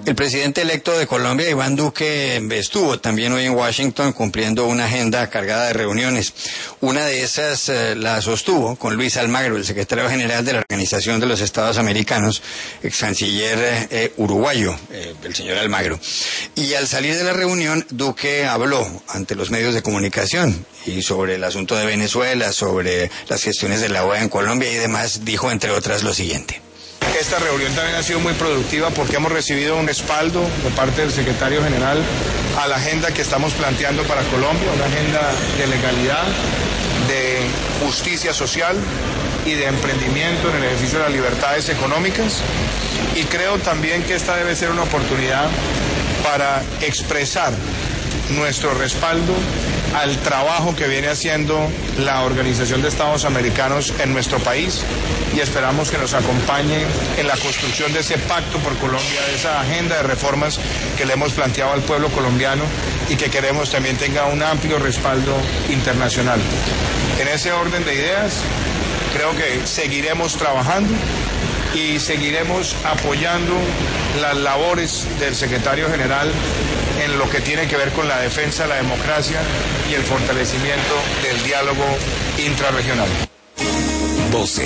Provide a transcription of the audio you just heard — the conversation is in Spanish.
El presidente electo de Colombia, Iván Duque, estuvo también hoy en Washington cumpliendo una agenda cargada de reuniones. Una de esas la sostuvo con Luis Almagro, el secretario general de la Organización de los Estados Americanos, ex canciller uruguayo, el señor Almagro. Y al salir de la reunión, Duque habló ante los medios de comunicación y sobre el asunto de Venezuela, sobre las gestiones de la OEA en Colombia y demás, dijo entre otras lo siguiente. Esta reunión también ha sido muy productiva porque hemos recibido un respaldo de parte del secretario general a la agenda que estamos planteando para Colombia, una agenda de legalidad, de justicia social y de emprendimiento en el ejercicio de las libertades económicas. Y creo también que esta debe ser una oportunidad para expresar nuestro respaldo al trabajo que viene haciendo la Organización de Estados Americanos en nuestro país y esperamos que nos acompañe en la construcción de ese pacto por Colombia, de esa agenda de reformas que le hemos planteado al pueblo colombiano y que queremos también tenga un amplio respaldo internacional. En ese orden de ideas, creo que seguiremos trabajando y seguiremos apoyando las labores del secretario general en lo que tiene que ver con la defensa de la democracia y el fortalecimiento del diálogo intrarregional.